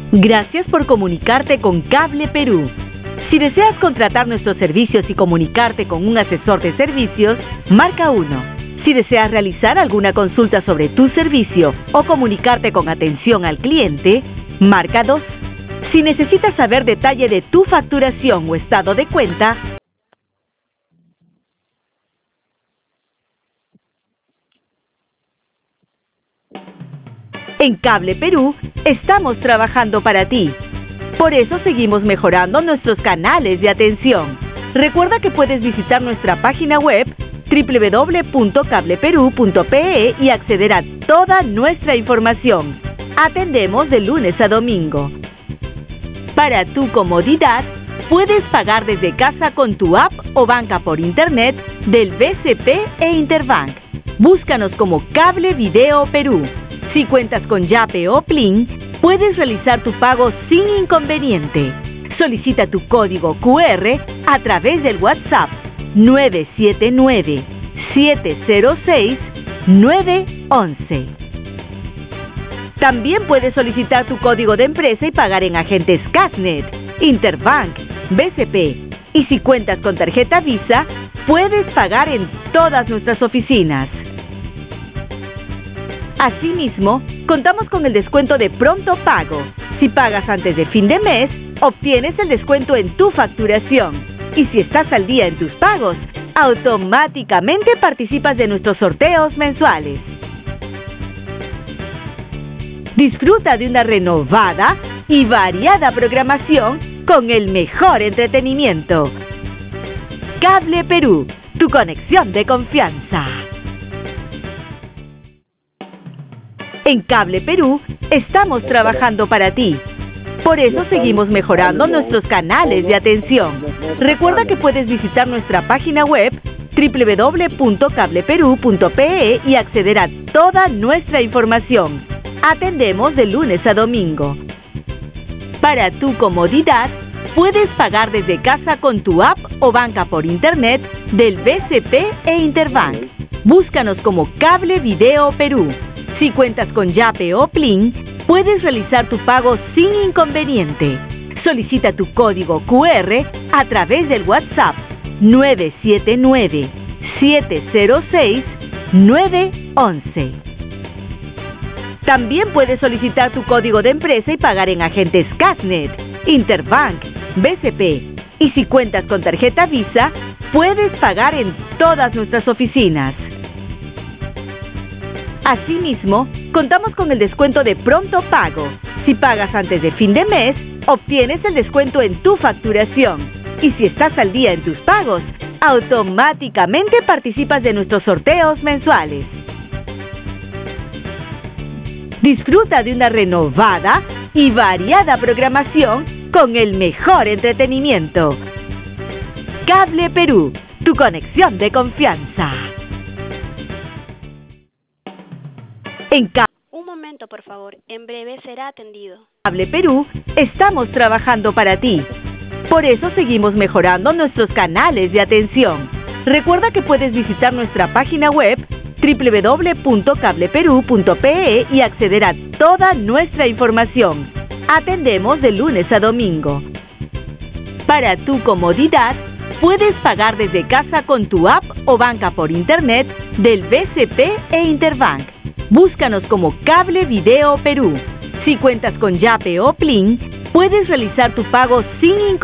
Gracias por comunicarte con Cable Perú. Si deseas contratar nuestros servicios y comunicarte con un asesor de servicios, marca 1. Si deseas realizar alguna consulta sobre tu servicio o comunicarte con atención al cliente, marca 2. Si necesitas saber detalle de tu facturación o estado de cuenta, en Cable Perú estamos trabajando para ti. Por eso seguimos mejorando nuestros canales de atención. Recuerda que puedes visitar nuestra página web www.cableperu.pe y acceder a toda nuestra información. Atendemos de lunes a domingo. Para tu comodidad, puedes pagar desde casa con tu app o banca por internet del BCP e Interbank. Búscanos como Cable Video Perú. Si cuentas con Yape o Plin, puedes realizar tu pago sin inconveniente. Solicita tu código QR a través del WhatsApp 979-706-911. También puedes solicitar tu código de empresa y pagar en agentes Casnet, Interbank, BCP. Y si cuentas con tarjeta Visa, puedes pagar en todas nuestras oficinas. Asimismo, contamos con el descuento de pronto pago. Si pagas antes de fin de mes, obtienes el descuento en tu facturación. Y si estás al día en tus pagos, automáticamente participas de nuestros sorteos mensuales. Disfruta de una renovada y variada programación con el mejor entretenimiento. Cable Perú, tu conexión de confianza. En Cable Perú estamos trabajando para ti. Por eso seguimos mejorando nuestros canales de atención. Recuerda que puedes visitar nuestra página web www.cableperu.pe y acceder a toda nuestra información. Atendemos de lunes a domingo. Para tu comodidad, puedes pagar desde casa con tu app o banca por internet del BCP e Interbank. Búscanos como Cable Video Perú. Si cuentas con Yape o Plin, puedes realizar tu pago sin inconveniente. Solicita tu código QR a través del WhatsApp 979-706-911. También puedes solicitar tu código de empresa y pagar en agentes Casnet, Interbank, BCP. Y si cuentas con tarjeta Visa, puedes pagar en todas nuestras oficinas. Asimismo, contamos con el descuento de pronto pago. Si pagas antes de fin de mes, obtienes el descuento en tu facturación. Y si estás al día en tus pagos, automáticamente participas de nuestros sorteos mensuales. Disfruta de una renovada y variada programación con el mejor entretenimiento. Cable Perú, tu conexión de confianza. Un momento, por favor. En breve será atendido. Cable Perú estamos trabajando para ti. Por eso seguimos mejorando nuestros canales de atención. Recuerda que puedes visitar nuestra página web www.cableperu.pe y acceder a toda nuestra información. Atendemos de lunes a domingo. Para tu comodidad, puedes pagar desde casa con tu app o banca por internet del BCP e Interbank. Búscanos como Cable Video Perú. Si cuentas con Yape o Plin, puedes realizar tu pago sin